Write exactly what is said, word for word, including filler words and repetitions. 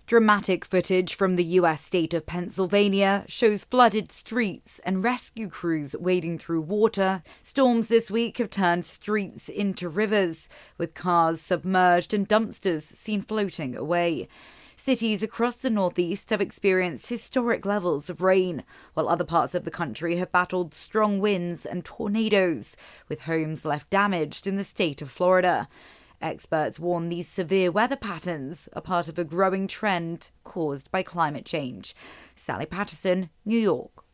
Dramatic footage from the U S state of Pennsylvania shows flooded streets and rescue crews wading through water. Storms this week have turned streets into rivers, with cars submerged and dumpsters seen floating away. Cities across the Northeast have experienced historic levels of rain, while other parts of the country have battled strong winds and tornadoes, with homes left damaged in the state of Florida. Experts warn these severe weather patterns are part of a growing trend caused by climate change. Sally Patterson, New York.